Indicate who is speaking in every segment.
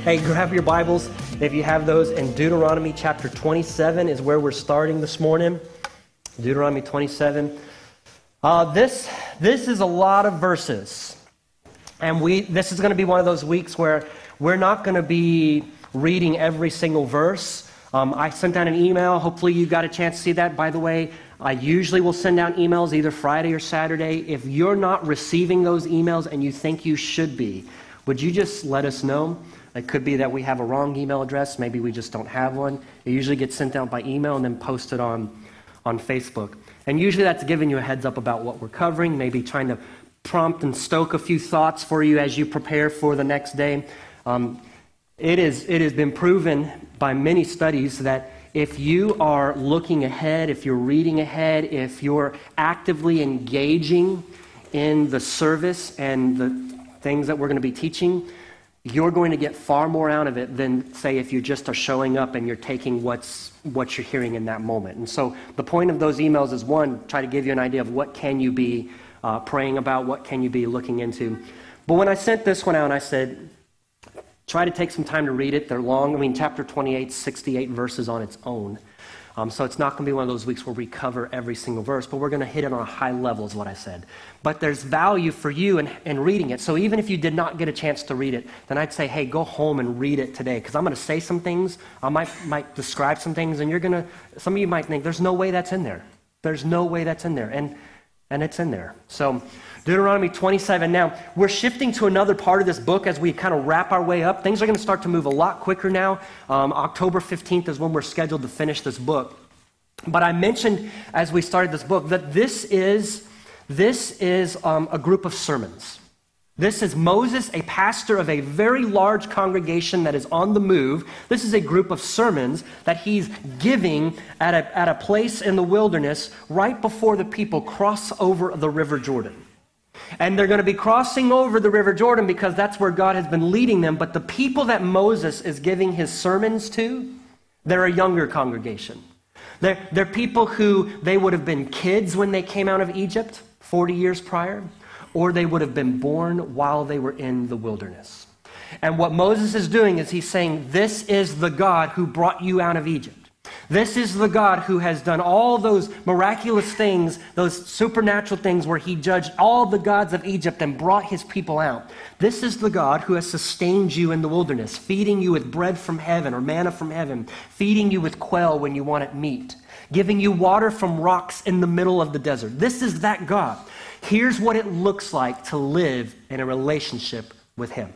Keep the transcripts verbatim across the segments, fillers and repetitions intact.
Speaker 1: Hey, grab your Bibles if you have those, and Deuteronomy chapter twenty-seven is where we're starting this morning. Deuteronomy twenty-seven. Uh, this this is a lot of verses, and we this is going to be one of those weeks where we're not going to be reading every single verse. Um, I sent out an email. Hopefully you got a chance to see that. By the way, I usually will send out emails either Friday or Saturday. If you're not receiving those emails and you think you should be, would you just let us know? It could be that we have a wrong email address. Maybe we just don't have one. It usually gets sent out by email and then posted on, on Facebook. And usually that's giving you a heads up about what we're covering, maybe trying to prompt and stoke a few thoughts for you as you prepare for the next day. Um, it is, it has been proven by many studies that if you are looking ahead, if you're reading ahead, if you're actively engaging in the service and the things that we're going to be teaching, you're going to get far more out of it than, say, if you just are showing up and you're taking what's what you're hearing in that moment. And so the point of those emails is, one, try to give you an idea of what can you be uh, praying about, what can you be looking into. But when I sent this one out, I said, try to take some time to read it. They're long. I mean, chapter twenty-eight, sixty-eight verses on its own. Um, so it's not going to be one of those weeks where we cover every single verse, but we're going to hit it on a high level is what I said. But there's value for you in, in reading it. So even if you did not get a chance to read it, then I'd say, hey, go home and read it today, because I'm going to say some things. I might, might describe some things, and you're going to, some of you might think, there's no way that's in there. There's no way that's in there. And, and it's in there. So Deuteronomy twenty-seven. Now, we're shifting to another part of this book as we kind of wrap our way up. Things are going to start to move a lot quicker now. Um, October fifteenth is when we're scheduled to finish this book. But I mentioned as we started this book that this is, this is um, a group of sermons. This is Moses, a pastor of a very large congregation that is on the move. This is a group of sermons that he's giving at a, at a place in the wilderness right before the people cross over the River Jordan. And they're going to be crossing over the River Jordan because that's where God has been leading them. But the people that Moses is giving his sermons to, they're a younger congregation. They're, they're people who, they would have been kids when they came out of Egypt forty years prior, or they would have been born while they were in the wilderness. And what Moses is doing is he's saying, this is the God who brought you out of Egypt. This is the God who has done all those miraculous things, those supernatural things where he judged all the gods of Egypt and brought his people out. This is the God who has sustained you in the wilderness, feeding you with bread from heaven or manna from heaven, feeding you with quail when you wanted meat, giving you water from rocks in the middle of the desert. This is that God. Here's what it looks like to live in a relationship with him.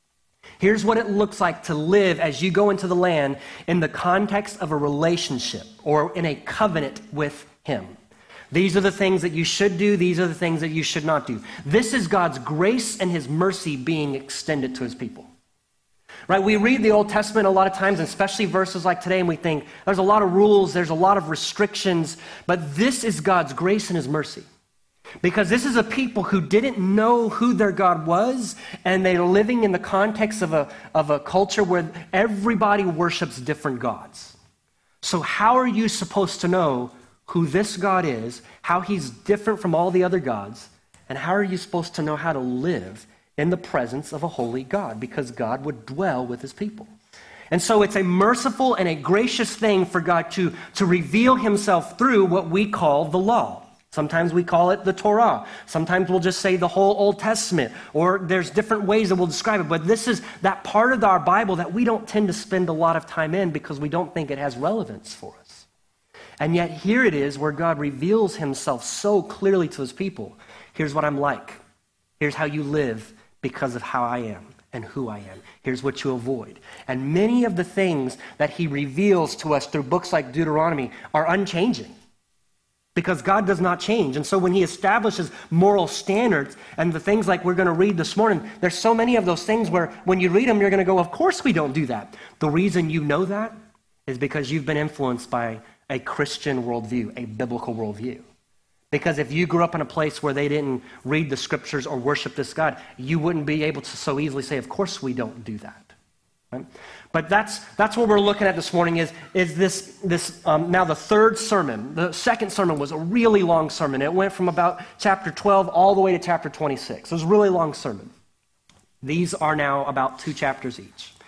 Speaker 1: Here's what it looks like to live as you go into the land in the context of a relationship or in a covenant with him. These are the things that you should do. These are the things that you should not do. This is God's grace and his mercy being extended to his people. Right? We read the Old Testament a lot of times, especially verses like today, and we think there's a lot of rules, there's a lot of restrictions, but this is God's grace and his mercy. Because this is a people who didn't know who their God was, and they're living in the context of a, of a culture where everybody worships different gods. So how are you supposed to know who this God is, how he's different from all the other gods, and how are you supposed to know how to live in the presence of a holy God? Because God would dwell with his people. And so it's a merciful and a gracious thing for God to, to reveal himself through what we call the law. Sometimes we call it the Torah. Sometimes we'll just say the whole Old Testament, or there's different ways that we'll describe it. But this is that part of our Bible that we don't tend to spend a lot of time in because we don't think it has relevance for us. And yet here it is where God reveals himself so clearly to his people. Here's what I'm like. Here's how you live because of how I am and who I am. Here's what you avoid. And many of the things that he reveals to us through books like Deuteronomy are unchanging. Because God does not change. And so when he establishes moral standards and the things like we're going to read this morning, there's so many of those things where when you read them, you're going to go, of course we don't do that. The reason you know that is because you've been influenced by a Christian worldview, a biblical worldview. Because if you grew up in a place where they didn't read the scriptures or worship this God, you wouldn't be able to so easily say, of course we don't do that. Right? But that's that's what we're looking at this morning is, is this, this um, now the third sermon. The second sermon was a really long sermon. It went from about chapter twelve all the way to chapter twenty-six. It was a really long sermon. These are now about two chapters each.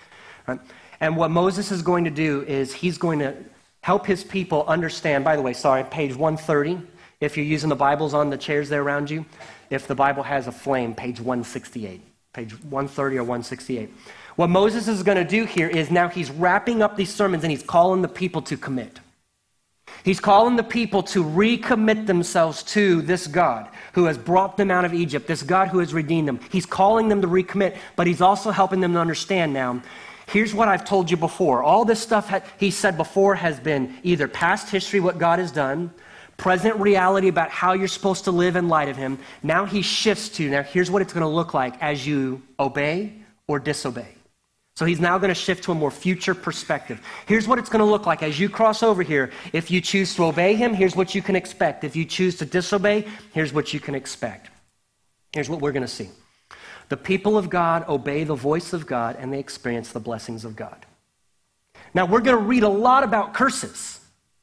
Speaker 1: Right? And what Moses is going to do is he's going to help his people understand, by the way, sorry, page one thirty, if you're using the Bibles on the chairs there around you. If the Bible has a flame, page one sixty-eight, page one thirty or one sixty-eight. What Moses is going to do here is now he's wrapping up these sermons and he's calling the people to commit. He's calling the people to recommit themselves to this God who has brought them out of Egypt, this God who has redeemed them. He's calling them to recommit, but he's also helping them to understand now, here's what I've told you before. All this stuff ha- he said before has been either past history, what God has done, present reality about how you're supposed to live in light of him. Now he shifts to, now here's what it's going to look like as you obey or disobey. So he's now going to shift to a more future perspective. Here's what it's going to look like as you cross over here. If you choose to obey him, here's what you can expect. If you choose to disobey, here's what you can expect. Here's what we're going to see. The people of God obey the voice of God and they experience the blessings of God. Now we're going to read a lot about curses.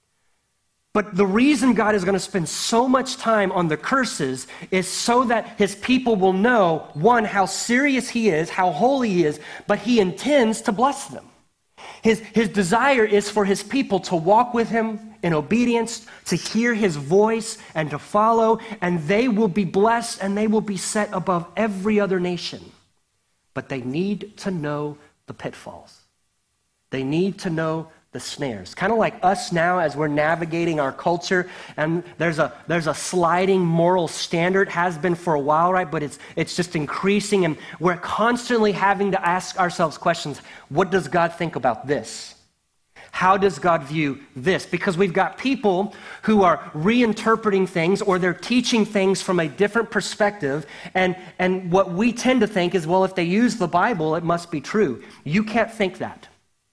Speaker 1: But the reason God is going to spend so much time on the curses is so that his people will know, one, how serious he is, how holy he is, but he intends to bless them. His, his desire is for his people to walk with him in obedience, to hear his voice and to follow, and they will be blessed and they will be set above every other nation. But they need to know the pitfalls. They need to know the snares. Kind of like us now as we're navigating our culture, and there's a there's a sliding moral standard, has been for a while, right? But it's it's just increasing, and we're constantly having to ask ourselves questions. What does God think about this? How does God view this? Because we've got people who are reinterpreting things or they're teaching things from a different perspective, and, and what we tend to think is, well, if they use the Bible, it must be true. You can't think that.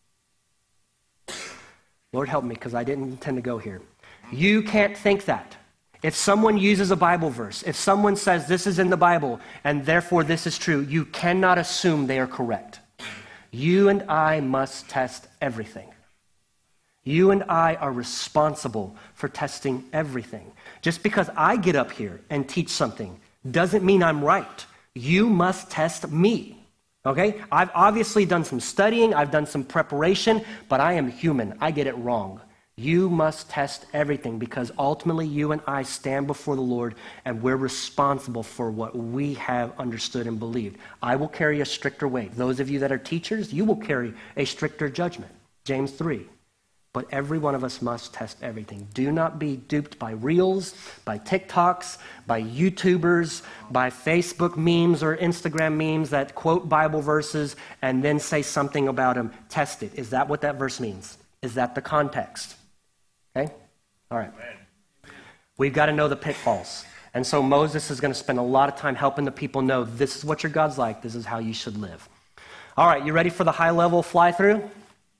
Speaker 1: Lord help me, because I didn't intend to go here. You can't think that. If someone uses a Bible verse, if someone says this is in the Bible and therefore this is true, you cannot assume they are correct. You and I must test everything. You and I are responsible for testing everything. Just because I get up here and teach something doesn't mean I'm right. You must test me. Okay? I've obviously done some studying, I've done some preparation, but I am human. I get it wrong. You must test everything because ultimately you and I stand before the Lord and we're responsible for what we have understood and believed. I will carry a stricter weight. Those of you that are teachers, you will carry a stricter judgment. James three. But every one of us must test everything. Do not be duped by Reels, by TikToks, by YouTubers, by Facebook memes or Instagram memes that quote Bible verses and then say something about them. Test it. Is that what that verse means? Is that the context? Okay? All right. We've got to know the pitfalls. And so Moses is going to spend a lot of time helping the people know this is what your God's like. This is how you should live. All right, you ready for the high-level fly-through?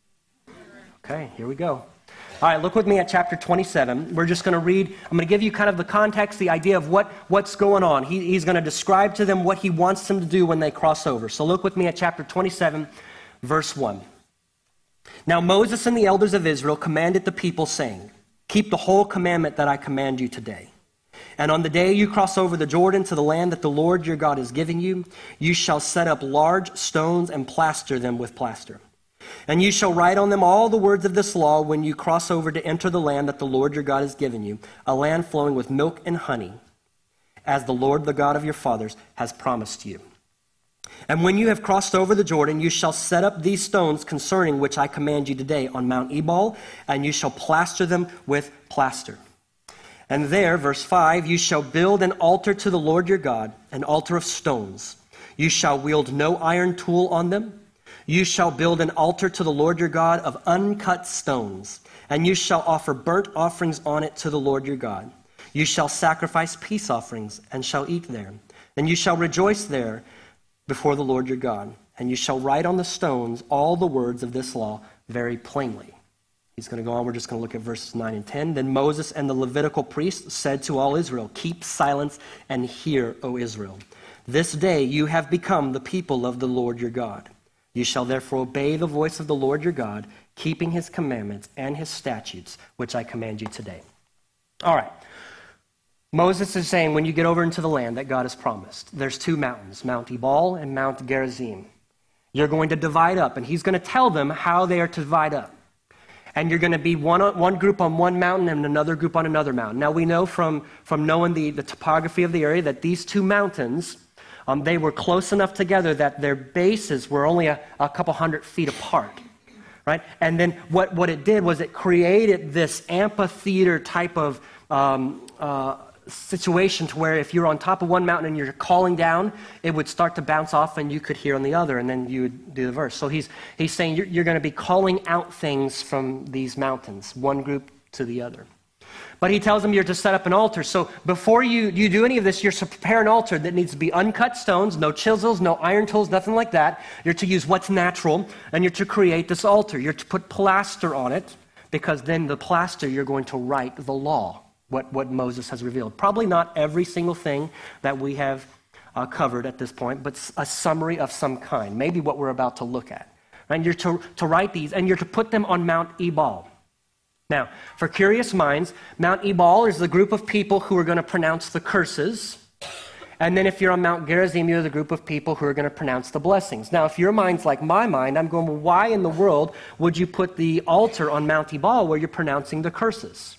Speaker 1: Okay, here we go. All right, look with me at chapter twenty-seven. We're just going to read. I'm going to give you kind of the context, the idea of what, what's going on. He, he's going to describe to them what he wants them to do when they cross over. So look with me at chapter twenty-seven, verse one. Now Moses and the elders of Israel commanded the people, saying, keep the whole commandment that I command you today. And on the day you cross over the Jordan to the land that the Lord your God is giving you, you shall set up large stones and plaster them with plaster. And you shall write on them all the words of this law when you cross over to enter the land that the Lord your God has given you, a land flowing with milk and honey, as the Lord, the God of your fathers, has promised you. And when you have crossed over the Jordan, you shall set up these stones concerning which I command you today on Mount Ebal, and you shall plaster them with plaster. And there, verse five, you shall build an altar to the Lord your God, an altar of stones. You shall wield no iron tool on them. You shall build an altar to the Lord your God of uncut stones, and you shall offer burnt offerings on it to the Lord your God. You shall sacrifice peace offerings and shall eat there. And you shall rejoice there before the Lord your God. And you shall write on the stones all the words of this law very plainly. He's going to go on. We're just going to look at verses nine and ten. Then Moses and the Levitical priests said to all Israel, keep silence and hear, O Israel. This day you have become the people of the Lord your God. You shall therefore obey the voice of the Lord your God, keeping his commandments and his statutes, which I command you today. All right. Moses is saying when you get over into the land that God has promised, there's two mountains, Mount Ebal and Mount Gerizim. You're going to divide up, and he's going to tell them how they are to divide up. And you're going to be one, one group on one mountain and another group on another mountain. Now, we know from, from knowing the, the topography of the area that these two mountains, um, they were close enough together that their bases were only a, a couple hundred feet apart, right? And then what, what it did was it created this amphitheater type of um, uh, situation to where if you're on top of one mountain and you're calling down, it would start to bounce off and you could hear on the other, and then you would do the verse. So he's he's saying you're, you're going to be calling out things from these mountains, one group to the other. But he tells them you're to set up an altar. So before you, you do any of this, you're to prepare an altar that needs to be uncut stones, no chisels, no iron tools, nothing like that. You're to use what's natural, and you're to create this altar. You're to put plaster on it, because then the plaster you're going to write the law. What, what Moses has revealed. Probably not every single thing that we have uh, covered at this point, but a summary of some kind, maybe what we're about to look at. And you're to, to write these, and you're to put them on Mount Ebal. Now, for curious minds, Mount Ebal is the group of people who are going to pronounce the curses. And then if you're on Mount Gerizim, you're the group of people who are going to pronounce the blessings. Now, if your mind's like my mind, I'm going, well, why in the world would you put the altar on Mount Ebal where you're pronouncing the curses?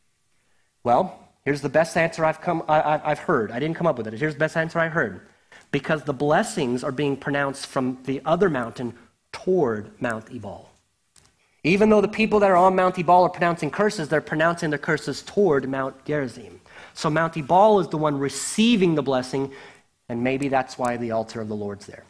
Speaker 1: Well, here's the best answer I've come, I, I've heard. I didn't come up with it. Here's the best answer I heard. Because the blessings are being pronounced from the other mountain toward Mount Ebal. Even though the people that are on Mount Ebal are pronouncing curses, they're pronouncing the curses toward Mount Gerizim. So Mount Ebal is the one receiving the blessing, and maybe that's why the altar of the Lord's there.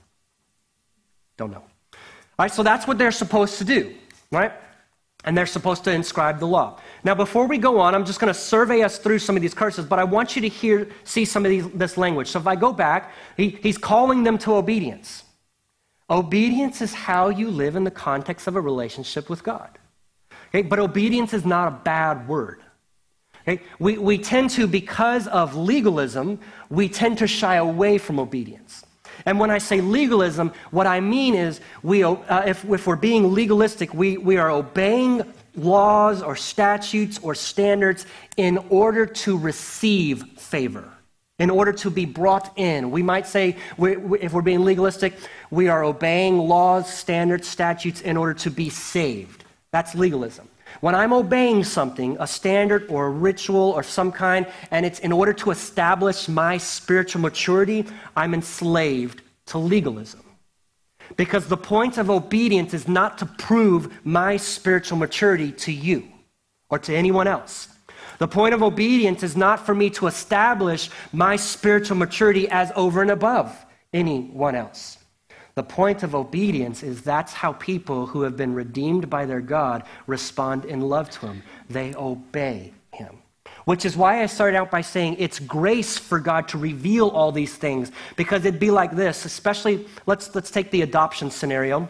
Speaker 1: Don't know. All right, so that's what they're supposed to do, right? And they're supposed to inscribe the law. Now, before we go on, I'm just going to survey us through some of these curses, but I want you to hear, see some of these, this language. So if I go back, he, he's calling them to obedience. Obedience is how you live in the context of a relationship with God. Okay? But obedience is not a bad word. Okay? We, we tend to, because of legalism, we tend to shy away from obedience. And when I say legalism, what I mean is we, uh, if, if we're being legalistic, we, we are obeying laws or statutes or standards in order to receive favor, in order to be brought in. We might say, we, we, if we're being legalistic, we are obeying laws, standards, statutes in order to be saved. That's legalism. When I'm obeying something, a standard or a ritual or some kind, and it's in order to establish my spiritual maturity, I'm enslaved to legalism. Because the point of obedience is not to prove my spiritual maturity to you or to anyone else. The point of obedience is not for me to establish my spiritual maturity as over and above anyone else. The point of obedience is that's how people who have been redeemed by their God respond in love to him. They obey him. Which is why I started out by saying it's grace for God to reveal all these things, because it'd be like this, especially, let's, let's take the adoption scenario.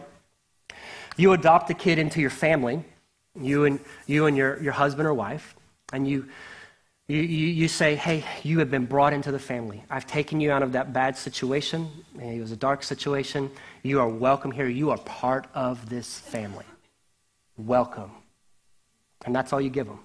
Speaker 1: You adopt a kid into your family, you and, you and your, your husband or wife, and you, you, you, you say, hey, you have been brought into the family. I've taken you out of that bad situation. It was a dark situation. You are welcome here. You are part of this family. Welcome. And that's all you give them.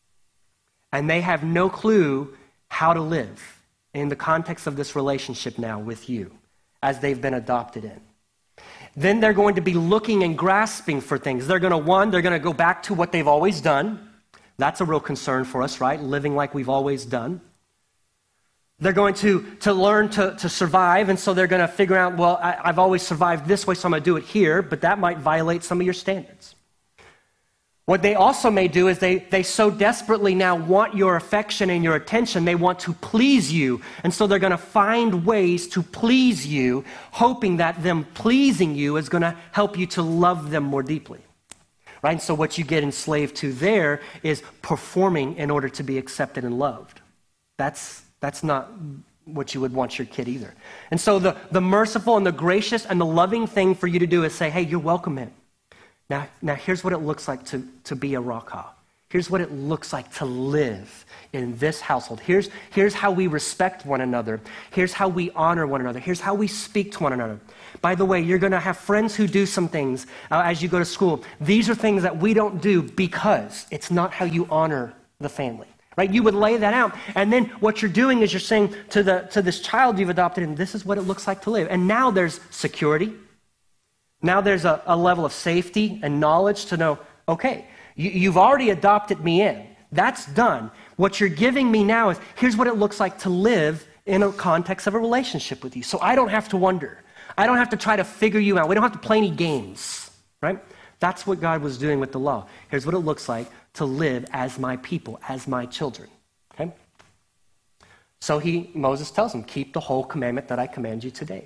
Speaker 1: And they have no clue how to live in the context of this relationship now with you as they've been adopted in. Then they're going to be looking and grasping for things. They're going to, one, they're going to go back to what they've always done. That's a real concern for us, right? Living like we've always done. They're going to, to learn to, to survive, and so they're going to figure out, well, I, I've always survived this way, so I'm going to do it here, but that might violate some of your standards. What they also may do is they, they so desperately now want your affection and your attention, they want to please you, and so they're going to find ways to please you, hoping that them pleasing you is going to help you to love them more deeply. Right? And so what you get enslaved to there is performing in order to be accepted and loved. That's, that's not what you would want your kid either. And so the, the merciful and the gracious and the loving thing for you to do is say, hey, you're welcome in. Now, now here's what it looks like to, to be a Rakah. Here's what it looks like to live in this household. Here's, here's how we respect one another. Here's how we honor one another. Here's how we speak to one another. By the way, you're going to have friends who do some things uh, as you go to school. These are things that we don't do because it's not how you honor the family. Right? You would lay that out. And then what you're doing is you're saying to the to this child you've adopted, and this is what it looks like to live. And now there's security. Now there's a, a level of safety and knowledge to know, okay, you, you've already adopted me in. That's done. What you're giving me now is, here's what it looks like to live in a context of a relationship with you. So I don't have to wonder. I don't have to try to figure you out. We don't have to play any games, right? That's what God was doing with the law. Here's what it looks like to live as my people, as my children, okay? So he, Moses tells him, keep the whole commandment that I command you today.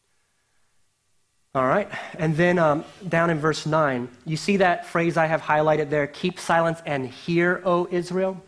Speaker 1: All right, and then um, down in verse nine, you see that phrase I have highlighted there, keep silence and hear, O Israel?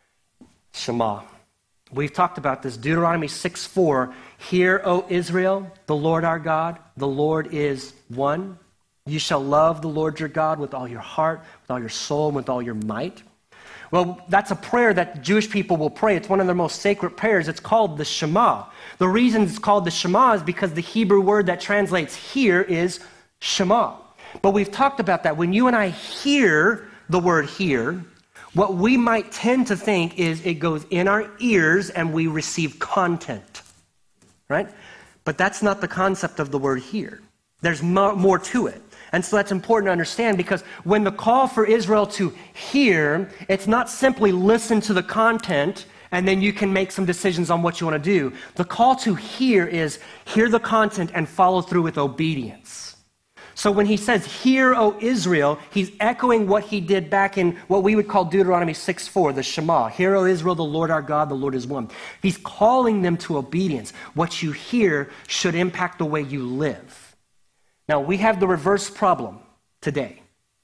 Speaker 1: Shema. We've talked about this, Deuteronomy six four, hear, O Israel, the Lord our God, the Lord is one. You shall love the Lord your God with all your heart, with all your soul, and with all your might. Well, that's a prayer that Jewish people will pray. It's one of their most sacred prayers. It's called the Shema. The reason it's called the Shema is because the Hebrew word that translates here is Shema. But we've talked about that. When you and I hear the word hear, what we might tend to think is it goes in our ears and we receive content, right? But that's not the concept of the word hear. There's more, more to it. And so that's important to understand, because when the call for Israel to hear, it's not simply listen to the content and then you can make some decisions on what you want to do. The call to hear is hear the content and follow through with obedience. So when he says, hear, O Israel, he's echoing what he did back in what we would call Deuteronomy six four, the Shema. Hear, O Israel, the Lord our God, the Lord is one. He's calling them to obedience. What you hear should impact the way you live. Now, we have the reverse problem today.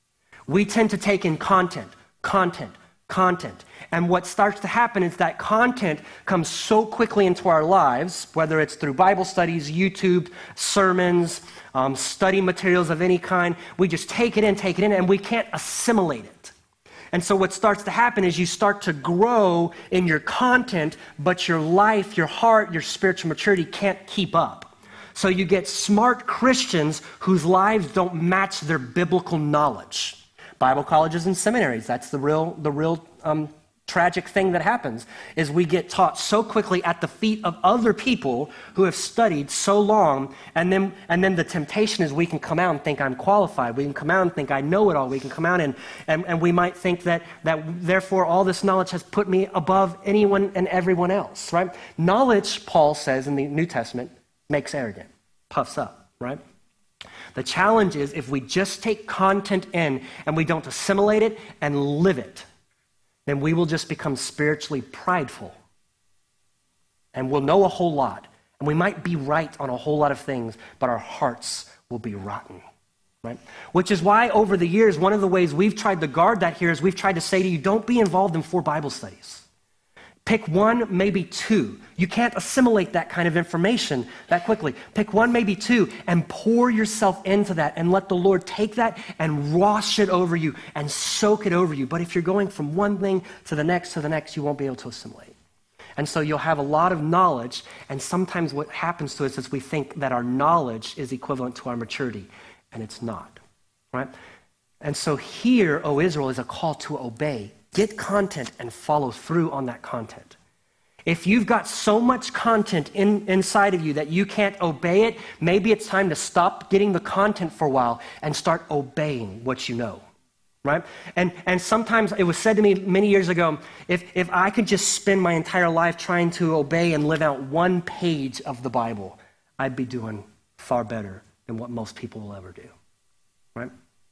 Speaker 1: We tend to take in content, content, content. And what starts to happen is that content comes so quickly into our lives, whether it's through Bible studies, YouTube, sermons, um, study materials of any kind. We just take it in, take it in, and we can't assimilate it. And so what starts to happen is you start to grow in your content, but your life, your heart, your spiritual maturity can't keep up. So you get smart Christians whose lives don't match their biblical knowledge. Bible colleges and seminaries, that's the real, the real um, tragic thing that happens, is we get taught so quickly at the feet of other people who have studied so long, and then and then the temptation is we can come out and think I'm qualified. We can come out and think I know it all. We can come out and, and, and we might think that, that therefore all this knowledge has put me above anyone and everyone else, right? Knowledge, Paul says in the New Testament, makes arrogant, puffs up, right? The challenge is if we just take content in and we don't assimilate it and live it, then we will just become spiritually prideful. And we'll know a whole lot. And we might be right on a whole lot of things, but our hearts will be rotten, right? Which is why over the years, one of the ways we've tried to guard that here is we've tried to say to you, don't be involved in four Bible studies. Pick one, maybe two. You can't assimilate that kind of information that quickly. Pick one, maybe two, and pour yourself into that and let the Lord take that and wash it over you and soak it over you. But if you're going from one thing to the next to the next, you won't be able to assimilate. And so you'll have a lot of knowledge, and sometimes what happens to us is we think that our knowledge is equivalent to our maturity, and it's not, right? And so here, O Israel, is a call to obey. Get content and follow through on that content. If you've got so much content in, inside of you that you can't obey it, maybe it's time to stop getting the content for a while and start obeying what you know, right? And and sometimes it was said to me many years ago, if, if I could just spend my entire life trying to obey and live out one page of the Bible, I'd be doing far better than what most people will ever do, right?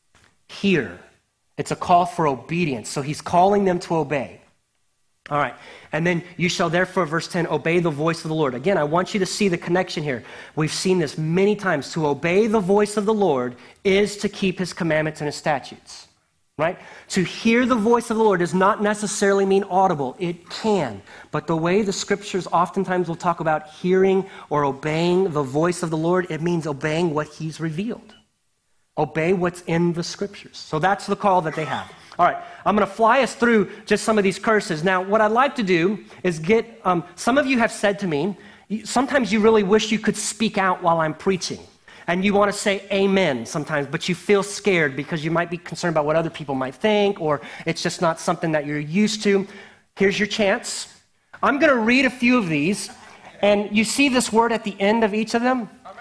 Speaker 1: Here, it's a call for obedience. So he's calling them to obey. All right. And then you shall therefore, verse ten, obey the voice of the Lord. Again, I want you to see the connection here. We've seen this many times. To obey the voice of the Lord is to keep his commandments and his statutes. Right? To hear the voice of the Lord does not necessarily mean audible. It can. But the way the scriptures oftentimes will talk about hearing or obeying the voice of the Lord, it means obeying what he's revealed. Obey what's in the scriptures. So that's the call that they have. All right, I'm going to fly us through just some of these curses. Now, what I'd like to do is get, um, some of you have said to me, sometimes you really wish you could speak out while I'm preaching. And you want to say amen sometimes, but you feel scared because you might be concerned about what other people might think, or it's just not something that you're used to. Here's your chance. I'm going to read a few of these, and you see this word at the end of each of them?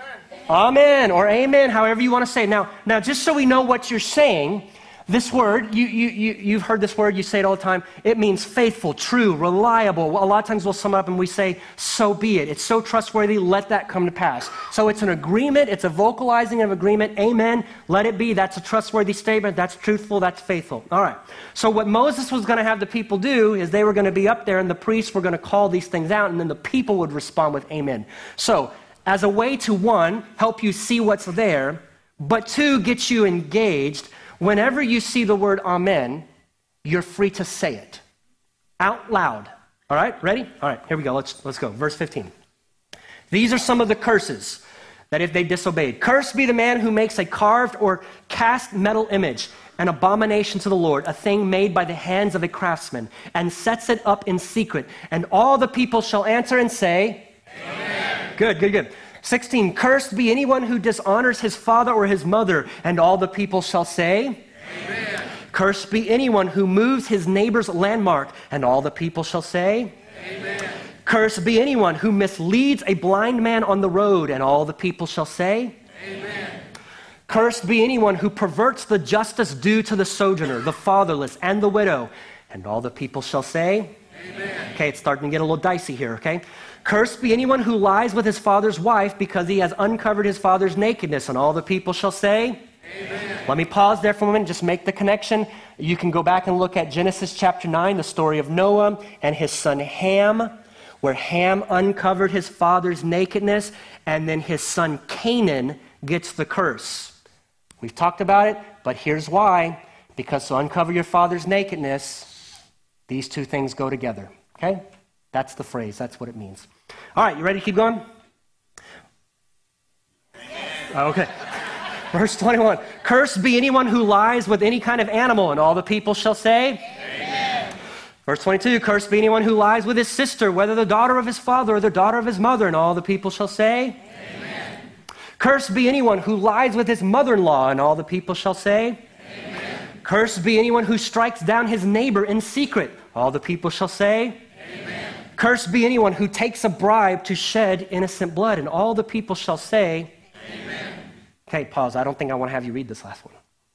Speaker 1: Amen or amen, however you want to say it. Now, now, just so we know what you're saying, this word, you, you, you, you've heard this word, you say it all the time. It means faithful, true, reliable. A lot of times we'll sum it up and we say, so be it. It's so trustworthy, let that come to pass. So it's an agreement, it's a vocalizing of agreement. Amen, let it be. That's a trustworthy statement. That's truthful, that's faithful. All right. So what Moses was going to have the people do is they were going to be up there and the priests were going to call these things out and then the people would respond with amen. So as a way to, one, help you see what's there, but two, get you engaged, whenever you see the word amen, you're free to say it out loud. All right, ready? All right, here we go. Let's, let's go. Verse fifteen. These are some of the curses that if they disobeyed. Cursed be the man who makes a carved or cast metal image, an abomination to the Lord, a thing made by the hands of a craftsman, and sets it up in secret. And all the people shall answer and say, amen. Good, good, good. sixteen, cursed be anyone who dishonors his father or his mother, and all the people shall say, amen. Cursed be anyone who moves his neighbor's landmark, and all the people shall say, amen. Cursed be anyone who misleads a blind man on the road, and all the people shall say, amen. Cursed be anyone who perverts the justice due to the sojourner, the fatherless, and the widow, and all the people shall say, amen. Okay, it's starting to get a little dicey here, okay? Cursed be anyone who lies with his father's wife because he has uncovered his father's nakedness, and all the people shall say, amen. Let me pause there for a moment, just make the connection. You can go back and look at Genesis chapter nine, the story of Noah and his son Ham, where Ham uncovered his father's nakedness, and then his son Canaan gets the curse. We've talked about it, but here's why. Because to uncover your father's nakedness, these two things go together, okay? That's the phrase. That's what it means. All right, you ready to keep going? Okay. Verse twenty-one. Cursed be anyone who lies with any kind of animal, and all the people shall say, amen. Verse twenty-two. Cursed be anyone who lies with his sister, whether the daughter of his father or the daughter of his mother, and all the people shall say, amen. Cursed be anyone who lies with his mother-in-law, and all the people shall say, amen. Cursed be anyone who strikes down his neighbor in secret, all the people shall say, amen. Cursed be anyone who takes a bribe to shed innocent blood, and all the people shall say, amen. Okay, pause. I don't think I want to have you read this last one.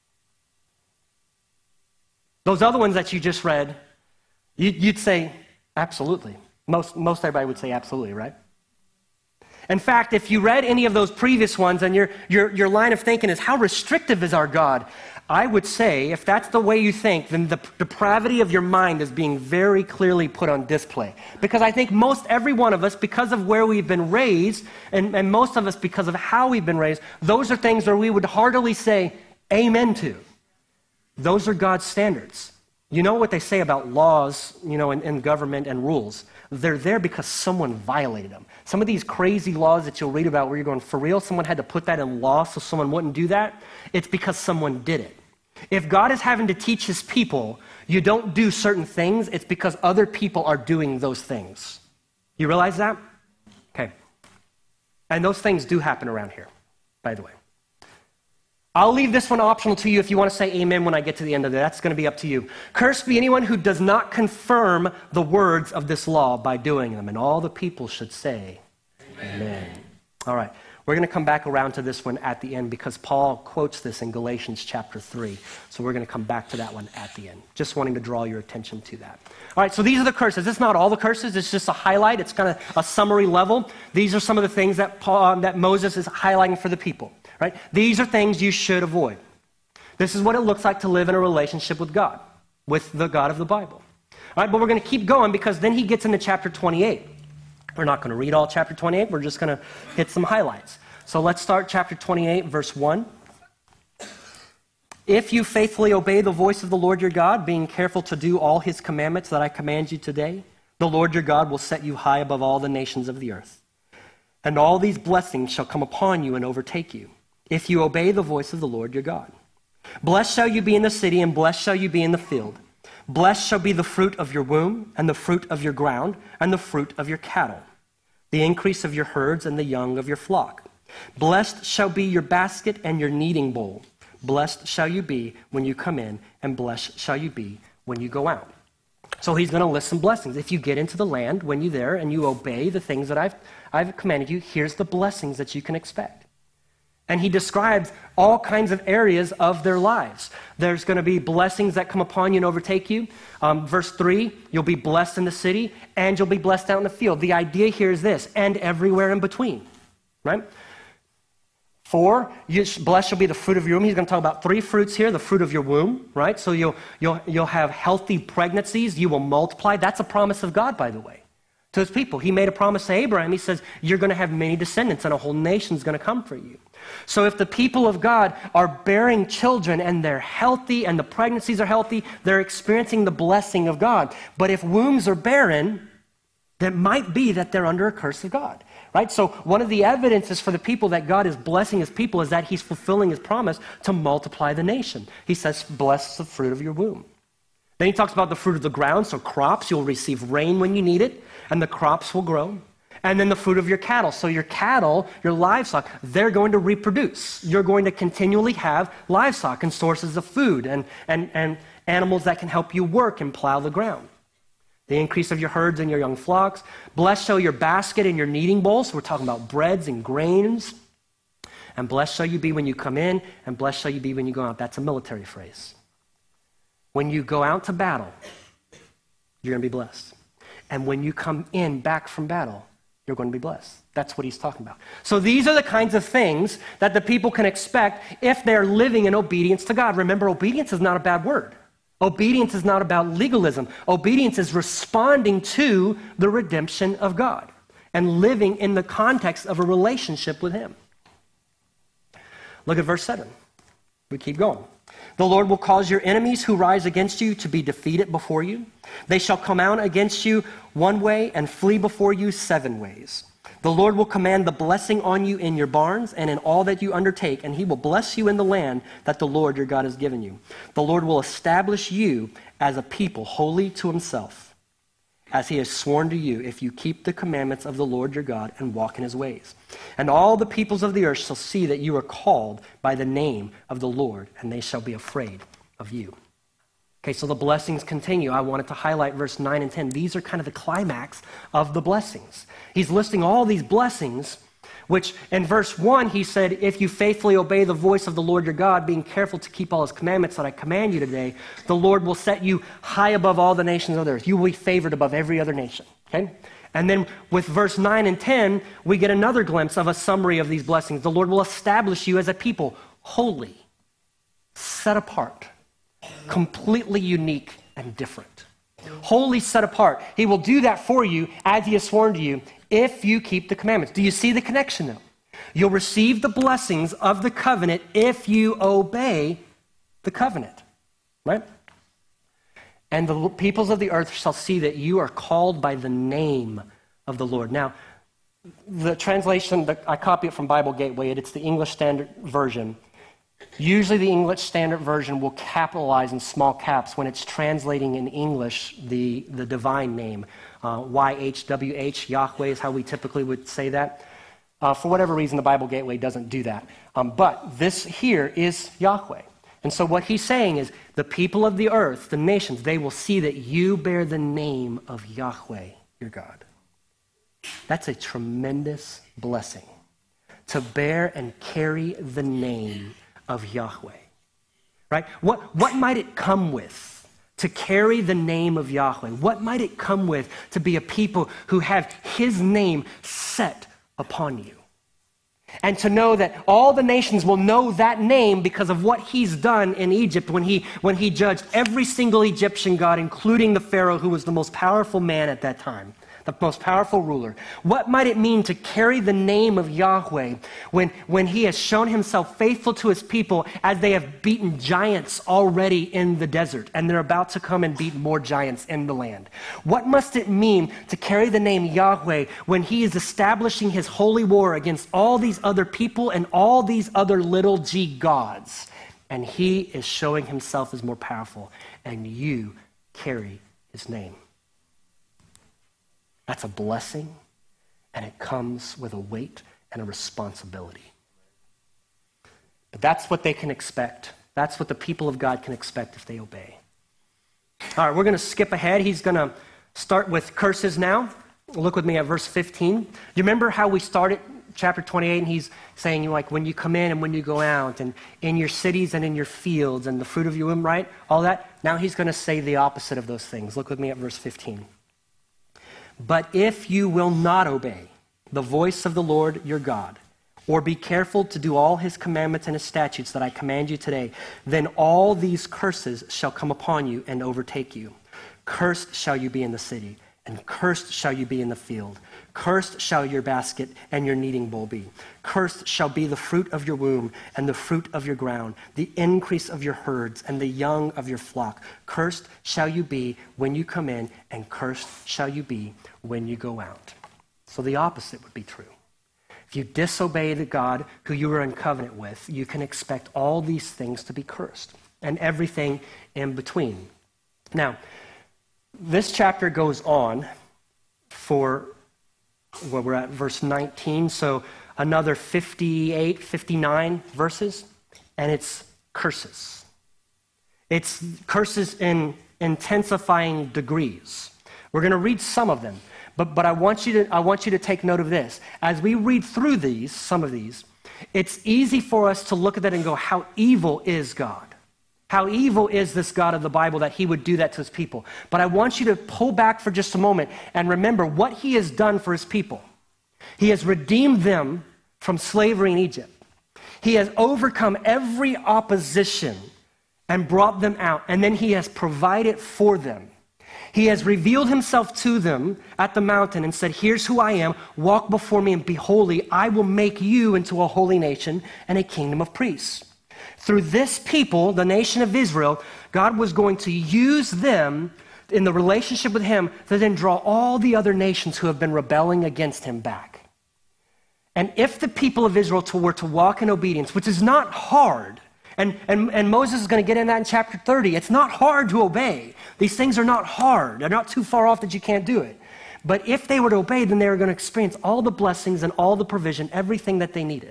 Speaker 1: Those other ones that you just read, you, you'd say, absolutely. Most, most everybody would say absolutely, right? In fact, if you read any of those previous ones and your, your, your line of thinking is, how restrictive is our God? I would say, if that's the way you think, then the depravity of your mind is being very clearly put on display. Because I think most every one of us, because of where we've been raised, and, and most of us because of how we've been raised, those are things where we would heartily say amen to. Those are God's standards. You know what they say about laws, you know, in, in government and rules? They're there because someone violated them. Some of these crazy laws that you'll read about where you're going, for real, someone had to put that in law so someone wouldn't do that. It's because someone did it. If God is having to teach his people, you don't do certain things, it's because other people are doing those things. You realize that? Okay. And those things do happen around here, by the way. I'll leave this one optional to you if you want to say amen when I get to the end of it. That's going to be up to you. Cursed be anyone who does not confirm the words of this law by doing them. And all the people should say amen. Amen. All right. We're going to come back around to this one at the end because Paul quotes this in Galatians chapter three. So we're going to come back to that one at the end. Just wanting to draw your attention to that. All right, so these are the curses. It's not all the curses. It's just a highlight. It's kind of a summary level. These are some of the things that Paul, that Moses is highlighting for the people. Right? These are things you should avoid. This is what it looks like to live in a relationship with God, with the God of the Bible. All right, but we're going to keep going because then he gets into chapter twenty-eight. We're not going to read all chapter twenty-eight. We're just going to hit some highlights. So let's start chapter twenty-eight, verse one. If you faithfully obey the voice of the Lord your God, being careful to do all his commandments that I command you today, the Lord your God will set you high above all the nations of the earth. And all these blessings shall come upon you and overtake you, if you obey the voice of the Lord your God. Blessed shall you be in the city, and blessed shall you be in the field. Blessed shall be the fruit of your womb, and the fruit of your ground, and the fruit of your cattle, the increase of your herds, and the young of your flock. Blessed shall be your basket and your kneading bowl. Blessed shall you be when you come in, and blessed shall you be when you go out. So he's going to list some blessings. If you get into the land when you're there and you obey the things that I've, I've commanded you, here's the blessings that you can expect. And he describes all kinds of areas of their lives. There's going to be blessings that come upon you and overtake you. Um, verse three, you'll be blessed in the city and you'll be blessed out in the field. The idea here is this, and everywhere in between, right? Four, you, blessed shall be the fruit of your womb. He's going to talk about three fruits here, the fruit of your womb, right? So you'll, you'll, you'll have healthy pregnancies. You will multiply. That's a promise of God, by the way, to his people. He made a promise to Abraham. He says, you're going to have many descendants and a whole nation's going to come for you. So if the people of God are bearing children and they're healthy and the pregnancies are healthy, they're experiencing the blessing of God. But if wombs are barren, then it might be that they're under a curse of God, right? So one of the evidences for the people that God is blessing his people is that he's fulfilling his promise to multiply the nation. He says, bless the fruit of your womb. Then he talks about the fruit of the ground, so crops, you'll receive rain when you need it, and the crops will grow. And then the fruit of your cattle. So your cattle, your livestock, they're going to reproduce. You're going to continually have livestock and sources of food and, and, and animals that can help you work and plow the ground. The increase of your herds and your young flocks. Blessed shall your basket and your kneading bowl. So we're talking about breads and grains. And blessed shall you be when you come in, and blessed shall you be when you go out. That's a military phrase. When you go out to battle, you're going to be blessed. And when you come in back from battle, you're going to be blessed. That's what he's talking about. So these are the kinds of things that the people can expect if they're living in obedience to God. Remember, obedience is not a bad word. Obedience is not about legalism. Obedience is responding to the redemption of God and living in the context of a relationship with him. Look at verse seven. We keep going. The Lord will cause your enemies who rise against you to be defeated before you. They shall come out against you one way and flee before you seven ways. The Lord will command the blessing on you in your barns and in all that you undertake, and he will bless you in the land that the Lord your God has given you. The Lord will establish you as a people holy to himself, as he has sworn to you, if you keep the commandments of the Lord your God and walk in his ways. And all the peoples of the earth shall see that you are called by the name of the Lord, and they shall be afraid of you. Okay, so the blessings continue. I wanted to highlight verse nine and ten. These are kind of the climax of the blessings. He's listing all these blessings, which in verse one, he said, if you faithfully obey the voice of the Lord your God, being careful to keep all his commandments that I command you today, the Lord will set you high above all the nations of the earth. You will be favored above every other nation. Okay? And then with verse nine and ten, we get another glimpse of a summary of these blessings. The Lord will establish you as a people, holy, set apart, completely unique and different. Wholly set apart. He will do that for you as he has sworn to you if you keep the commandments. Do you see the connection now? You'll receive the blessings of the covenant if you obey the covenant, right? And the peoples of the earth shall see that you are called by the name of the Lord. Now, the translation, the, I copy it from Bible Gateway, it's the English Standard Version. Usually the English Standard Version will capitalize in small caps when it's translating in English the, the divine name. Uh, Y H W H, Yahweh is how we typically would say that. Uh, for whatever reason, the Bible Gateway doesn't do that. Um, but this here is Yahweh. And so what he's saying is the people of the earth, the nations, they will see that you bear the name of Yahweh, your God. That's a tremendous blessing, to bear and carry the name of Yahweh, right? What, what might it come with to carry the name of Yahweh? What might it come with to be a people who have his name set upon you? And to know that all the nations will know that name because of what he's done in Egypt when he, when he judged every single Egyptian god, including the Pharaoh, who was the most powerful man at that time, the most powerful ruler. What might it mean to carry the name of Yahweh when, when he has shown himself faithful to his people as they have beaten giants already in the desert and they're about to come and beat more giants in the land? What must it mean to carry the name Yahweh when he is establishing his holy war against all these other people and all these other little g gods? And he is showing himself as more powerful, and you carry his name. That's a blessing, and it comes with a weight and a responsibility. But that's what they can expect. That's what the people of God can expect if they obey. All right, we're going to skip ahead. He's going to start with curses now. Look with me at verse fifteen. You remember how we started chapter twenty-eight, and he's saying, you know, like, when you come in and when you go out, and in your cities and in your fields, and the fruit of your womb, right? All that. Now he's going to say the opposite of those things. Look with me at verse fifteen. But if you will not obey the voice of the Lord your God, or be careful to do all his commandments and his statutes that I command you today, then all these curses shall come upon you and overtake you. Cursed shall you be in the city, and cursed shall you be in the field. Cursed shall your basket and your kneading bowl be. Cursed shall be the fruit of your womb and the fruit of your ground, the increase of your herds and the young of your flock. Cursed shall you be when you come in, and cursed shall you be when you go out. So the opposite would be true. If you disobey the God who you are in covenant with, you can expect all these things to be cursed and everything in between. Now, this chapter goes on for, well, we're at verse nineteen, so another fifty-eight, fifty-nine verses, and it's curses. It's curses in intensifying degrees. We're going to read some of them, but, but I want you to, I want you to take note of this. As we read through these, some of these, it's easy for us to look at that and go, how evil is God? How evil is this God of the Bible that he would do that to his people? But I want you to pull back for just a moment and remember what he has done for his people. He has redeemed them from slavery in Egypt. He has overcome every opposition and brought them out, and then he has provided for them. He has revealed himself to them at the mountain and said, here's who I am, walk before me and be holy. I will make you into a holy nation and a kingdom of priests. Through this people, the nation of Israel, God was going to use them in the relationship with him to then draw all the other nations who have been rebelling against him back. And if the people of Israel were to walk in obedience, which is not hard, and, and, and Moses is going to get in that in chapter thirty, it's not hard to obey. These things are not hard. They're not too far off that you can't do it. But if they were to obey, then they were going to experience all the blessings and all the provision, everything that they needed.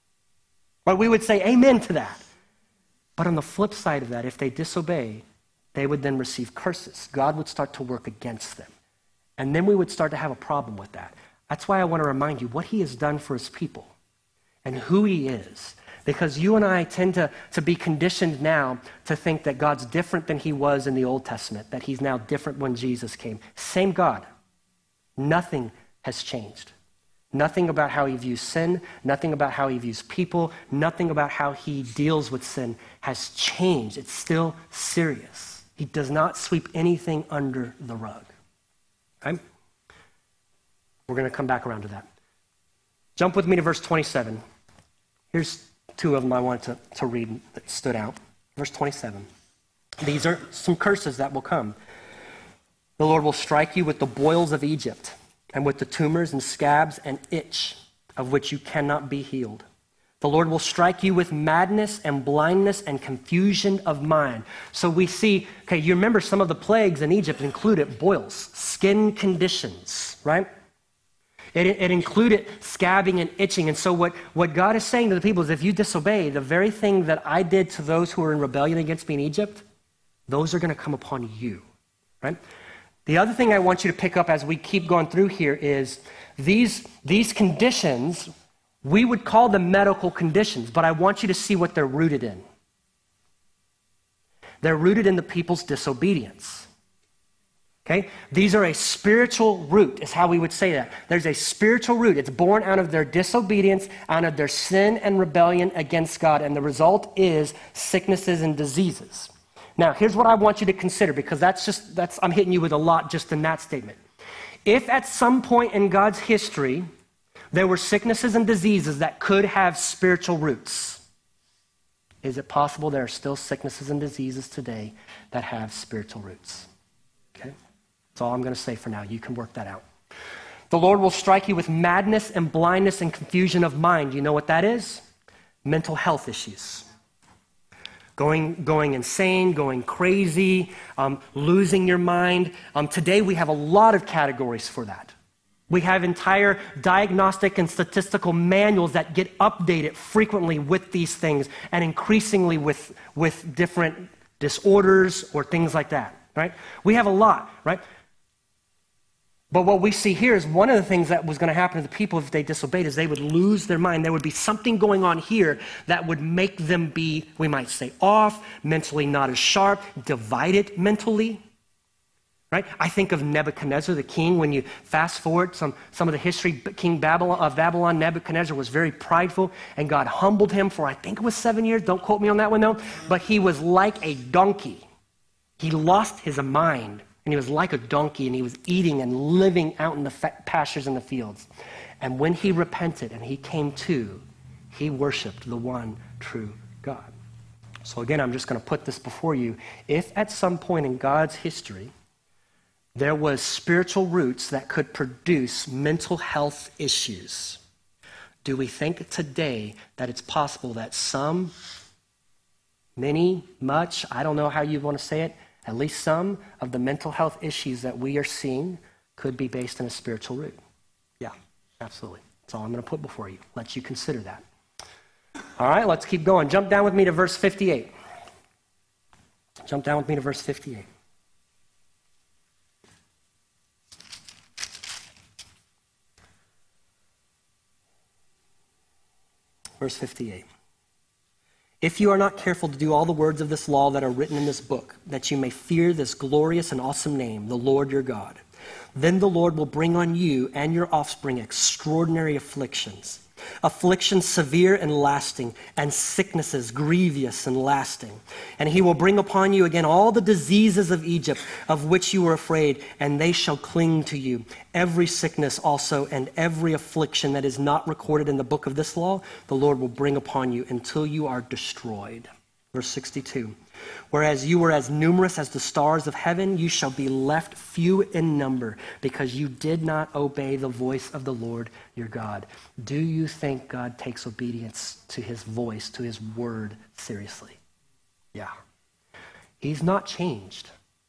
Speaker 1: But we would say amen to that. But on the flip side of that, if they disobey, they would then receive curses. God would start to work against them. And then we would start to have a problem with that. That's why I want to remind you what he has done for his people and who he is. Because you and I tend to, to be conditioned now to think that God's different than he was in the Old Testament, that he's now different when Jesus came. Same God. Nothing has changed. Nothing about how he views sin, nothing about how he views people, nothing about how he deals with sin has changed. It's still serious. He does not sweep anything under the rug. Okay? We're going to come back around to that. Jump with me to verse twenty-seven. Here's two of them I wanted to, to read that stood out. Verse twenty-seven. These are some curses that will come. The Lord will strike you with the boils of Egypt, and with the tumors and scabs and itch of which you cannot be healed. The Lord will strike you with madness and blindness and confusion of mind. So we see, okay, you remember some of the plagues in Egypt included boils, skin conditions, right? It, it included scabbing and itching. And so what, what God is saying to the people is if you disobey, the very thing that I did to those who were in rebellion against me in Egypt, those are going to come upon you, right? The other thing I want you to pick up as we keep going through here is these, these conditions, we would call them medical conditions, but I want you to see what they're rooted in. They're rooted in the people's disobedience. Okay? These are a spiritual root, is how we would say that. There's a spiritual root. It's born out of their disobedience, out of their sin and rebellion against God, and the result is sicknesses and diseases. Now, here's what I want you to consider, because that's just, that's I'm hitting you with a lot just in that statement. If at some point in God's history, there were sicknesses and diseases that could have spiritual roots, is it possible there are still sicknesses and diseases today that have spiritual roots? Okay? That's all I'm going to say for now. You can work that out. The Lord will strike you with madness and blindness and confusion of mind. You know what that is? Mental health issues. Going, going insane, going crazy, um, losing your mind. Um, today we have a lot of categories for that. We have entire diagnostic and statistical manuals that get updated frequently with these things and increasingly with, with different disorders or things like that, right? We have a lot, right? But what we see here is one of the things that was going to happen to the people if they disobeyed is they would lose their mind. There would be something going on here that would make them be, we might say, off, mentally not as sharp, divided mentally. Right? I think of Nebuchadnezzar, the king. When you fast forward some, some of the history, King Babylon, of Babylon, Nebuchadnezzar was very prideful, and God humbled him for, I think it was seven years. Don't quote me on that one, though. But he was like a donkey. He lost his mind, and he was like a donkey, and he was eating and living out in the pastures and the fields. And when he repented and he came to, he worshiped the one true God. So again, I'm just going to put this before you. If at some point in God's history, there was spiritual roots that could produce mental health issues, do we think today that it's possible that some, many, much, I don't know how you want to say it, at least some of the mental health issues that we are seeing could be based on a spiritual root? Yeah, absolutely. That's all I'm going to put before you. Let you consider that. All right, let's keep going. Jump down with me to verse fifty-eight. Jump down with me to verse fifty-eight. Verse fifty-eight. If you are not careful to do all the words of this law that are written in this book, that you may fear this glorious and awesome name, the Lord your God, then the Lord will bring on you and your offspring extraordinary afflictions, afflictions severe and lasting, and sicknesses grievous and lasting. And he will bring upon you again all the diseases of Egypt, of which you were afraid, and they shall cling to you. Every sickness also and every affliction that is not recorded in the book of this law, the Lord will bring upon you until you are destroyed. Verse sixty-two. Whereas you were as numerous as the stars of heaven, you shall be left few in number, because you did not obey the voice of the Lord your God. Do you think God takes obedience to his voice, to his word, seriously? Yeah. He's not changed.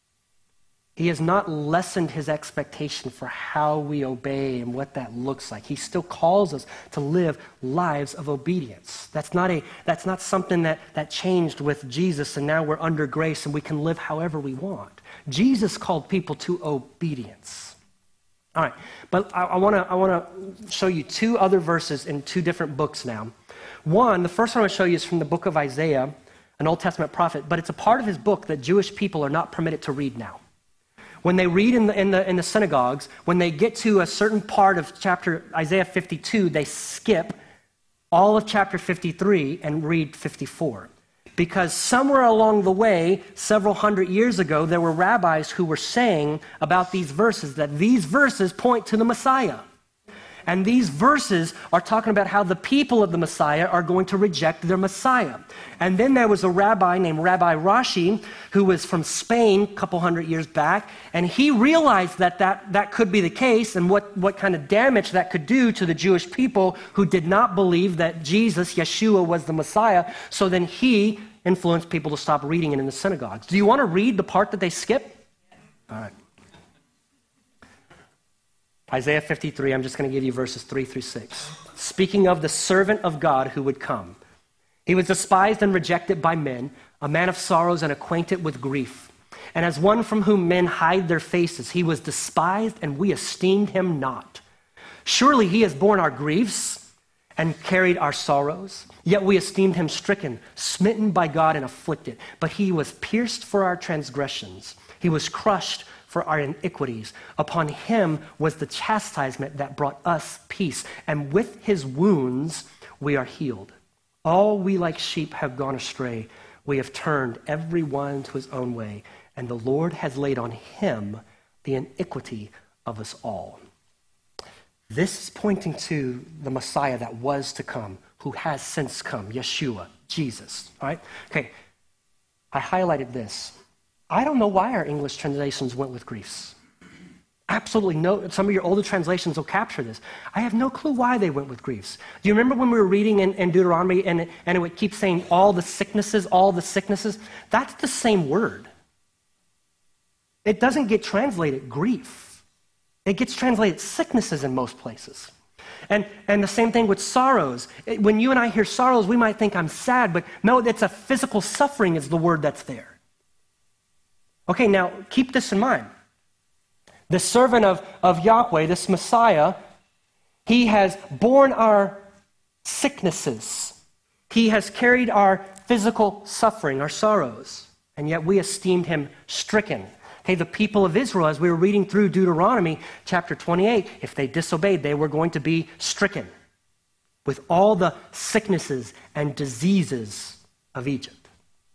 Speaker 1: He has not lessened his expectation for how we obey and what that looks like. He still calls us to live lives of obedience. That's not a that's not something that, that changed with Jesus and now we're under grace and we can live however we want. Jesus called people to obedience. All right, but I, I want to I want to show you two other verses in two different books now. One, the first one I want to show you is from the book of Isaiah, an Old Testament prophet, but it's a part of his book that Jewish people are not permitted to read now. When they read in the, in the in the synagogues, when they get to a certain part of chapter Isaiah fifty-two, they skip all of chapter fifty-three and read fifty-four. Because somewhere along the way, several hundred years ago, there were rabbis who were saying about these verses that these verses point to the Messiah. And these verses are talking about how the people of the Messiah are going to reject their Messiah. And then there was a rabbi named Rabbi Rashi, who was from Spain a couple hundred years back, and he realized that that, that could be the case and what, what kind of damage that could do to the Jewish people who did not believe that Jesus, Yeshua, was the Messiah. So then he influenced people to stop reading it in the synagogues. Do you want to read the part that they skip? All right. Isaiah fifty-three, I'm just going to give you verses three through six. Speaking of the servant of God who would come. He was despised and rejected by men, a man of sorrows and acquainted with grief. And as one from whom men hide their faces, he was despised and we esteemed him not. Surely he has borne our griefs and carried our sorrows. Yet we esteemed him stricken, smitten by God and afflicted. But he was pierced for our transgressions. He was crushed for our iniquities. Upon him was the chastisement that brought us peace, and with his wounds we are healed. All we like sheep have gone astray. We have turned every one to his own way, and the Lord has laid on him the iniquity of us all. This is pointing to the Messiah that was to come, who has since come, Yeshua, Jesus. All right? Okay, I highlighted this. I don't know why our English translations went with griefs. Absolutely no. Some of your older translations will capture this. I have no clue why they went with griefs. Do you remember when we were reading in, in Deuteronomy and, and it would keep saying all the sicknesses, all the sicknesses? That's the same word. It doesn't get translated grief. It gets translated sicknesses in most places. And, and the same thing with sorrows. When you and I hear sorrows, we might think I'm sad, but no, it's a physical suffering is the word that's there. Okay, now keep this in mind. The servant of, of Yahweh, this Messiah, he has borne our sicknesses. He has carried our physical suffering, our sorrows, and yet we esteemed him stricken. Okay, the people of Israel, as we were reading through Deuteronomy chapter twenty-eight, if they disobeyed, they were going to be stricken with all the sicknesses and diseases of Egypt.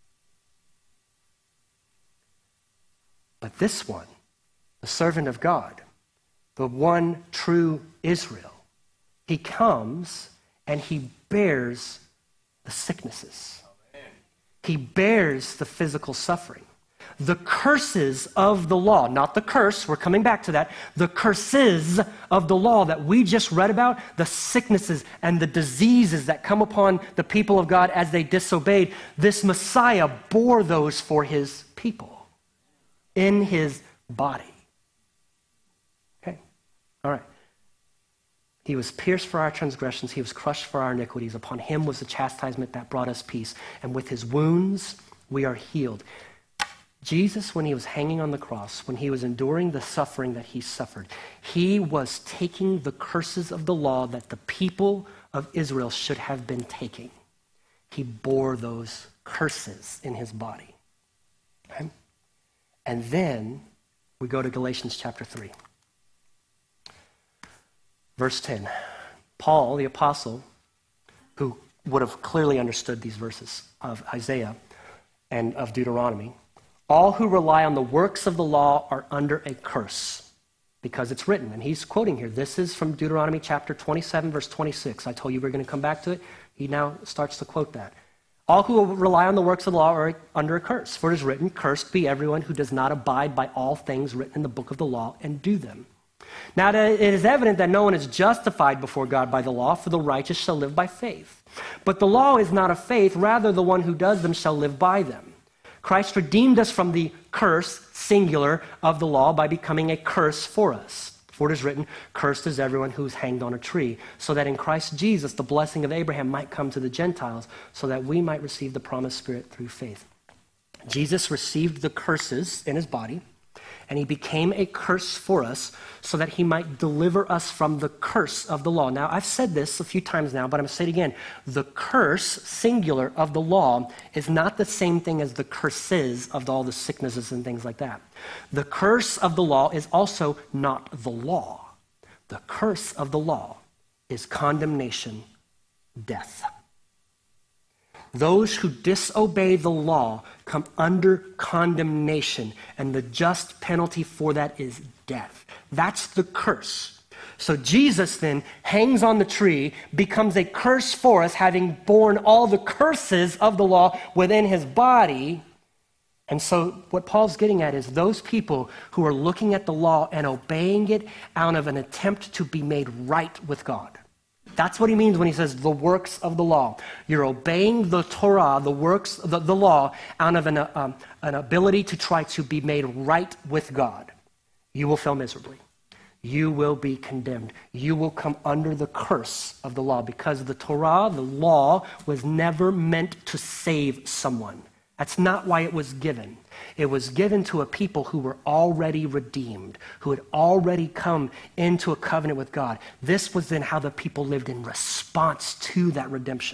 Speaker 1: But this one, the servant of God, the one true Israel, he comes and he bears the sicknesses. He bears the physical suffering. The curses of the law, not the curse, we're coming back to that, the curses of the law that we just read about, the sicknesses and the diseases that come upon the people of God as they disobeyed, this Messiah bore those for his people in his body. Okay, all right. He was pierced for our transgressions. He was crushed for our iniquities. Upon him was the chastisement that brought us peace. And with his wounds, we are healed. Jesus, when he was hanging on the cross, when he was enduring the suffering that he suffered, he was taking the curses of the law that the people of Israel should have been taking. He bore those curses in his body. Okay? And then we go to Galatians chapter three. Verse ten, Paul, the apostle, who would have clearly understood these verses of Isaiah and of Deuteronomy, all who rely on the works of the law are under a curse, because it's written. And he's quoting here. This is from Deuteronomy chapter twenty-seven, verse twenty-six. I told you we we're going to come back to it. He now starts to quote that. All who rely on the works of the law are under a curse. For it is written, cursed be everyone who does not abide by all things written in the book of the law and do them. Now it is evident that no one is justified before God by the law, for the righteous shall live by faith. But the law is not of faith, rather the one who does them shall live by them. Christ redeemed us from the curse, singular, of the law by becoming a curse for us. For it is written, cursed is everyone who is hanged on a tree, so that in Christ Jesus the blessing of Abraham might come to the Gentiles, so that we might receive the promised Spirit through faith. Jesus received the curses in his body, and he became a curse for us so that he might deliver us from the curse of the law. Now, I've said this a few times now, but I'm going to say it again. The curse, singular, of the law is not the same thing as the curses of all the sicknesses and things like that. The curse of the law is also not the law. The curse of the law is condemnation, death. Those who disobey the law come under condemnation, and the just penalty for that is death. That's the curse. So Jesus then hangs on the tree, becomes a curse for us, having borne all the curses of the law within his body. And so what Paul's getting at is those people who are looking at the law and obeying it out of an attempt to be made right with God. That's what he means when he says the works of the law. You're obeying the Torah, the works, the, the law, out of an, um, an ability to try to be made right with God. You will fail miserably. You will be condemned. You will come under the curse of the law, because the Torah, the law, was never meant to save someone. That's not why it was given. It was given to a people who were already redeemed, who had already come into a covenant with God. This was then how the people lived in response to that redemption.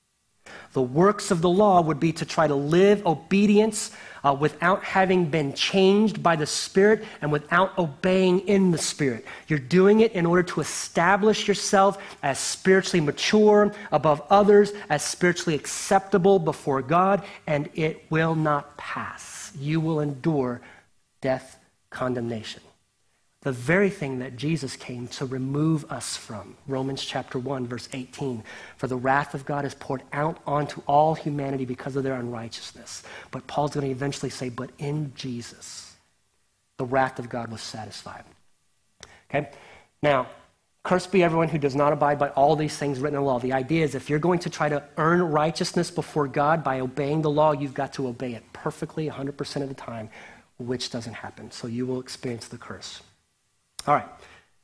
Speaker 1: The works of the law would be to try to live obedience uh, without having been changed by the Spirit and without obeying in the Spirit. You're doing it in order to establish yourself as spiritually mature above others, as spiritually acceptable before God, and it will not pass. You will endure death, condemnation. The very thing that Jesus came to remove us from. Romans chapter one, verse eighteen. For the wrath of God is poured out onto all humanity because of their unrighteousness. But Paul's going to eventually say, but in Jesus, the wrath of God was satisfied. Okay? Now, cursed be everyone who does not abide by all these things written in the law. The idea is if you're going to try to earn righteousness before God by obeying the law, you've got to obey it perfectly one hundred percent of the time, which doesn't happen. So you will experience the curse. All right.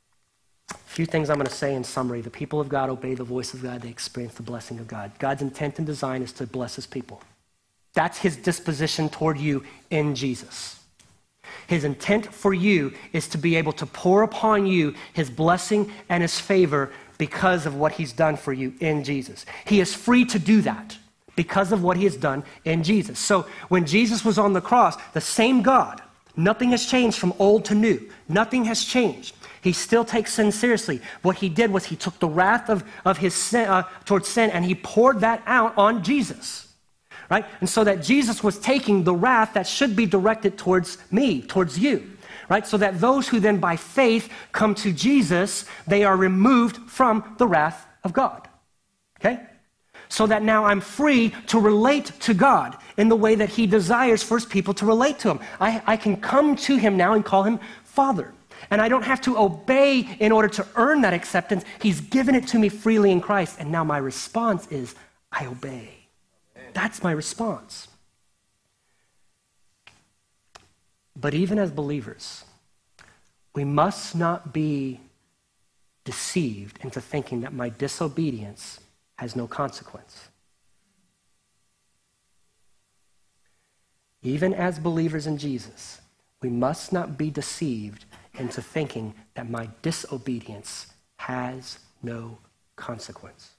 Speaker 1: A few things I'm going to say in summary. The people of God obey the voice of God. They experience the blessing of God. God's intent and design is to bless his people. That's his disposition toward you in Jesus. His intent for you is to be able to pour upon you his blessing and his favor because of what he's done for you in Jesus. He is free to do that because of what he has done in Jesus. So when Jesus was on the cross, the same God, nothing has changed from old to new. Nothing has changed. He still takes sin seriously. What he did was he took the wrath of, of his sin, uh, towards sin and he poured that out on Jesus, right? And so that Jesus was taking the wrath that should be directed towards me, towards you, right? So that those who then by faith come to Jesus, they are removed from the wrath of God, okay? So that now I'm free to relate to God in the way that he desires for his people to relate to him. I, I can come to him now and call him Father. And I don't have to obey in order to earn that acceptance. He's given it to me freely in Christ. And now my response is, I obey. That's my response. But even as believers, we must not be deceived into thinking that my disobedience has no consequence. Even as believers in Jesus, we must not be deceived into thinking that my disobedience has no consequence.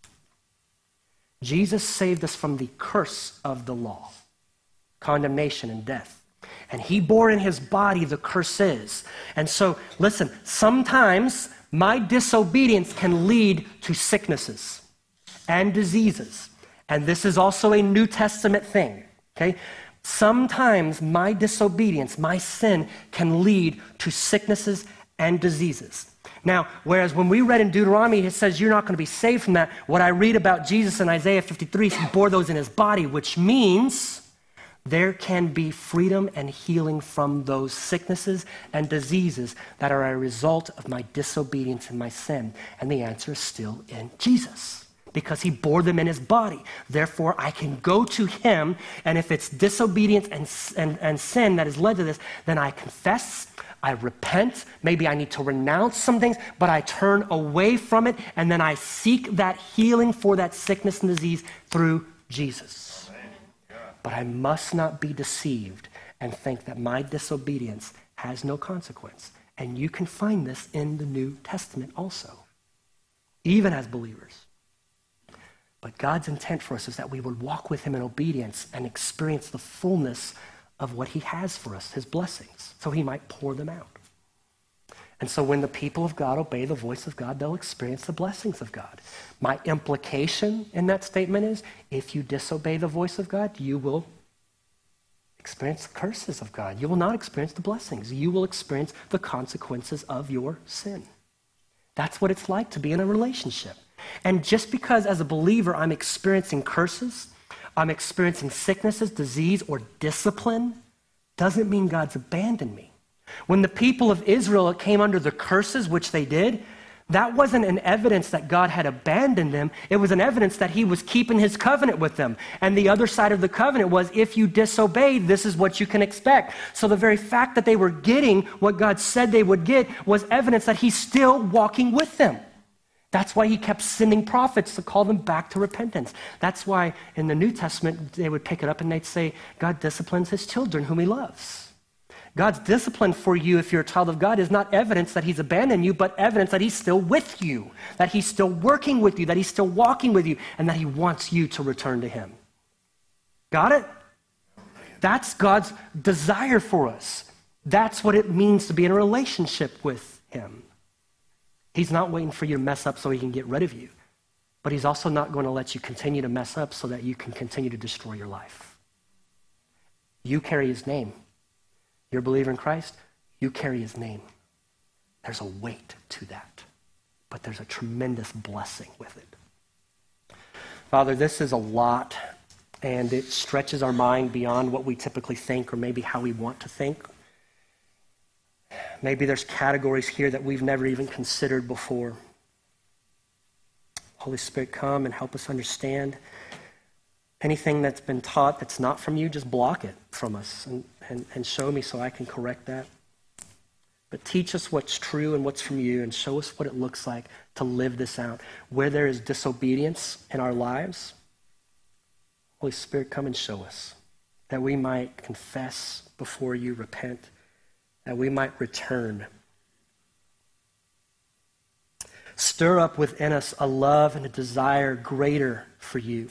Speaker 1: Jesus saved us from the curse of the law, condemnation and death. And he bore in his body the curses. And so, listen, sometimes my disobedience can lead to sicknesses and diseases. And this is also a New Testament thing, okay? Sometimes my disobedience, my sin, can lead to sicknesses and diseases. Now, whereas when we read in Deuteronomy, it says you're not going to be saved from that. What I read about Jesus in Isaiah fifty-three, he bore those in his body, which means there can be freedom and healing from those sicknesses and diseases that are a result of my disobedience and my sin. And the answer is still in Jesus, because he bore them in his body. Therefore, I can go to him, and if it's disobedience and, and, and sin that has led to this, then I confess, I repent, maybe I need to renounce some things, but I turn away from it, and then I seek that healing for that sickness and disease through Jesus. But I must not be deceived and think that my disobedience has no consequence. And you can find this in the New Testament also, even as believers. But God's intent for us is that we would walk with him in obedience and experience the fullness of what he has for us, his blessings, so he might pour them out. And so when the people of God obey the voice of God, they'll experience the blessings of God. My implication in that statement is, if you disobey the voice of God, you will experience the curses of God. You will not experience the blessings. You will experience the consequences of your sin. That's what it's like to be in a relationship. And just because as a believer I'm experiencing curses, I'm experiencing sicknesses, disease, or discipline, doesn't mean God's abandoned me. When the people of Israel came under the curses, which they did, that wasn't an evidence that God had abandoned them. It was an evidence that he was keeping his covenant with them. And the other side of the covenant was, if you disobey, this is what you can expect. So the very fact that they were getting what God said they would get was evidence that he's still walking with them. That's why he kept sending prophets to call them back to repentance. That's why in the New Testament, they would pick it up and they'd say, God disciplines his children whom he loves. God's discipline for you, if you're a child of God, is not evidence that he's abandoned you, but evidence that he's still with you, that he's still working with you, that he's still walking with you, and that he wants you to return to him. Got it? That's God's desire for us. That's what it means to be in a relationship with him. He's not waiting for you to mess up so he can get rid of you, but he's also not going to let you continue to mess up so that you can continue to destroy your life. You carry his name. You're a believer in Christ, you carry his name. There's a weight to that, but there's a tremendous blessing with it. Father, this is a lot, and it stretches our mind beyond what we typically think or maybe how we want to think. Maybe there's categories here that we've never even considered before. Holy Spirit, come and help us understand. Anything that's been taught that's not from you, just block it from us and, and, and show me so I can correct that. But teach us what's true and what's from you, and show us what it looks like to live this out. Where there is disobedience in our lives, Holy Spirit, come and show us, that we might confess before you, repent, that we might return. Stir up within us a love and a desire greater for you.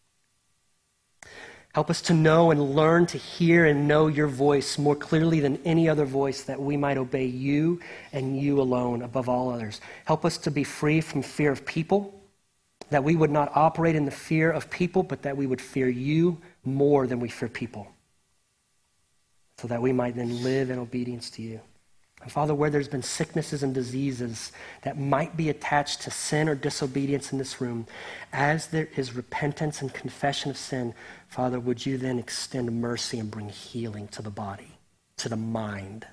Speaker 1: Help us to know and learn to hear and know your voice more clearly than any other voice, that we might obey you and you alone above all others. Help us to be free from fear of people, that we would not operate in the fear of people, but that we would fear you more than we fear people, so that we might then live in obedience to you. And Father, where there's been sicknesses and diseases that might be attached to sin or disobedience in this room, as there is repentance and confession of sin, Father, would you then extend mercy and bring healing to the body, to the mind.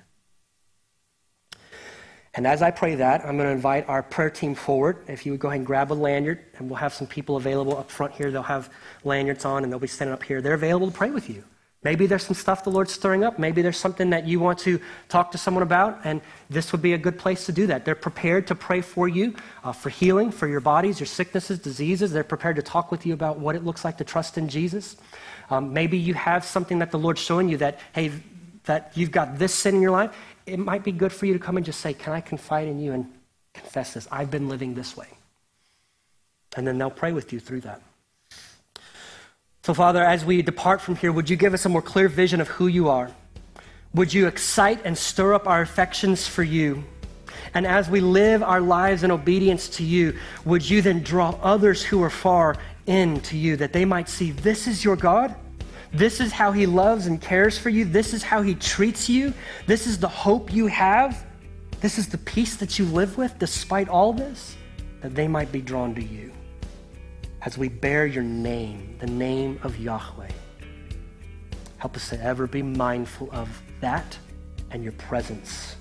Speaker 1: And as I pray that, I'm going to invite our prayer team forward. If you would go ahead and grab a lanyard, and we'll have some people available up front here. They'll have lanyards on, and they'll be standing up here. They're available to pray with you. Maybe there's some stuff the Lord's stirring up. Maybe there's something that you want to talk to someone about, and this would be a good place to do that. They're prepared to pray for you, uh, for healing, for your bodies, your sicknesses, diseases. They're prepared to talk with you about what it looks like to trust in Jesus. Um, maybe you have something that the Lord's showing you that, hey, that you've got this sin in your life. It might be good for you to come and just say, can I confide in you and confess this? I've been living this way. And then they'll pray with you through that. So, Father, as we depart from here, would you give us a more clear vision of who you are? Would you excite and stir up our affections for you? And as we live our lives in obedience to you, would you then draw others who are far into you, that they might see this is your God? This is how he loves and cares for you. This is how he treats you. This is the hope you have. This is the peace that you live with despite all this, that they might be drawn to you. As we bear your name, the name of Yahweh, help us to ever be mindful of that and your presence.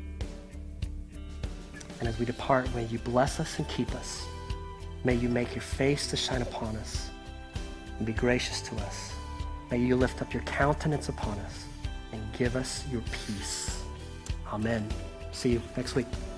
Speaker 1: And as we depart, may you bless us and keep us. May you make your face to shine upon us and be gracious to us. May you lift up your countenance upon us and give us your peace. Amen. See you next week.